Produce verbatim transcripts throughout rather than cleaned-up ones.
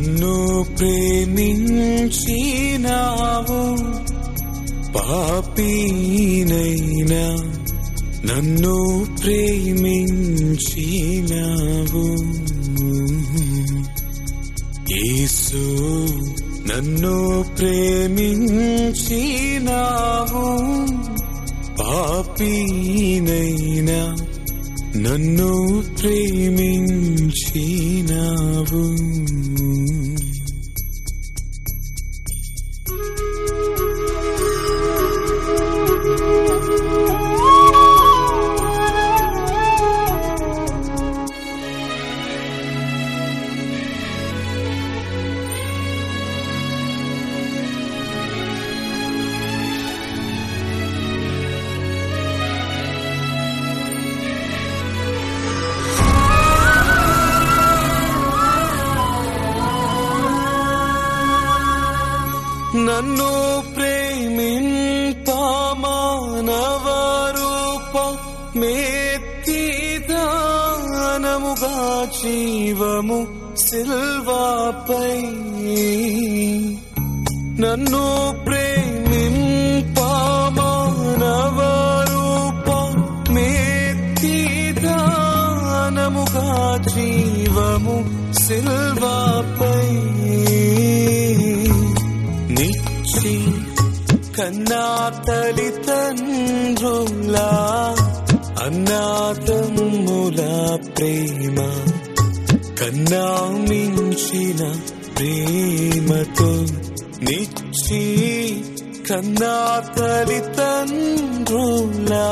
నన్ను ప్రేమించినావు, పాపినైనా నన్ను ప్రేమించినావు. యేసు నన్ను ప్రేమించినావు, పాపినైనా నన్ను ప్రేమించినావు. నన్ను ప్రేమింపమానవరూపమెత్తిదానముగా జీవము సిల్వాపై. నన్ను ప్రేమింపమానవరూపమెత్తిదానముగా జీవము సిల్వాపై నిచ్చి కన్నా తల్లిదండ్రులా అన్నాతమ్ముల ప్రేమ కన్నా మించిన ప్రేమతో నిచ్చి కన్నా తల్లిదండ్రులా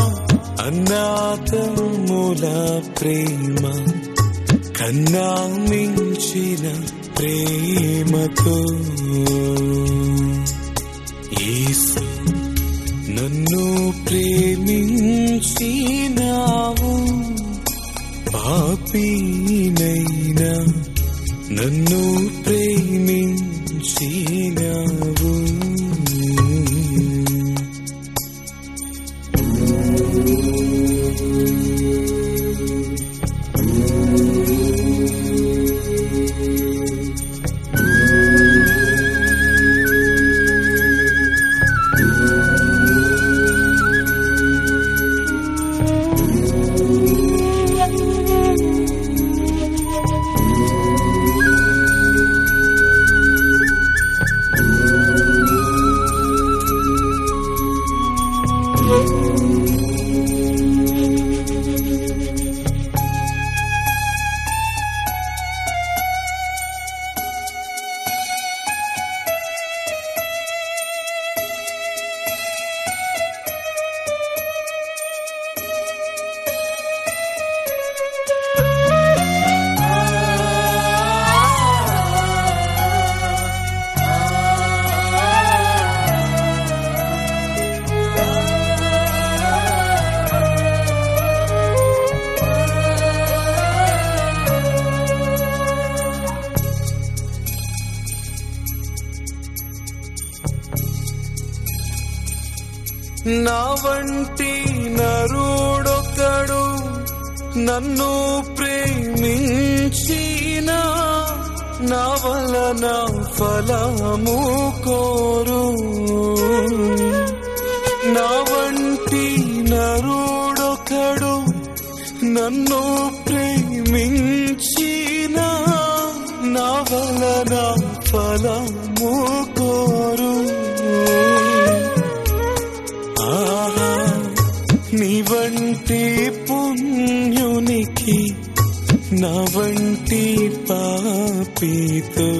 అన్నాతమ్ముల ప్రేమ కన్నా మించిన ప్రేమతో యేసు నన్ను ప్రేమించినావు, పాపినైనా నన్ను ప్రేమించినావు. నా వంటి నరుడొకడు నన్ను ప్రేమించిన నా వలన ఫలము కోరు. నా వంటి నరుడొకడు నన్ను ప్రేమించిన నా వలన ఫలము కోరు. నీ వంటి పుణ్యునికి నా వంటి పాపితో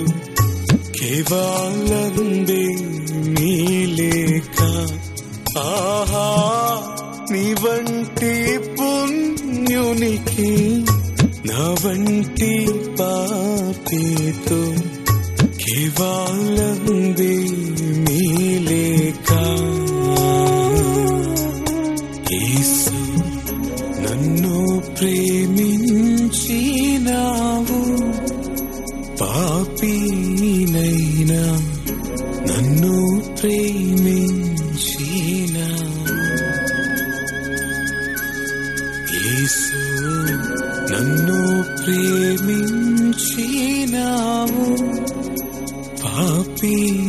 కేవలందే నీ లేక. ఆహా నీ వంటి పుణ్యునికి నా వంటి పాపితో కేవలందే నీ లేక. యేసు నన్ను ప్రేమించినావు, పాపినైనా నన్ను ప్రేమించినావు. యేసు నన్ను ప్రేమించినావు, ప్రేమించినావు పాపి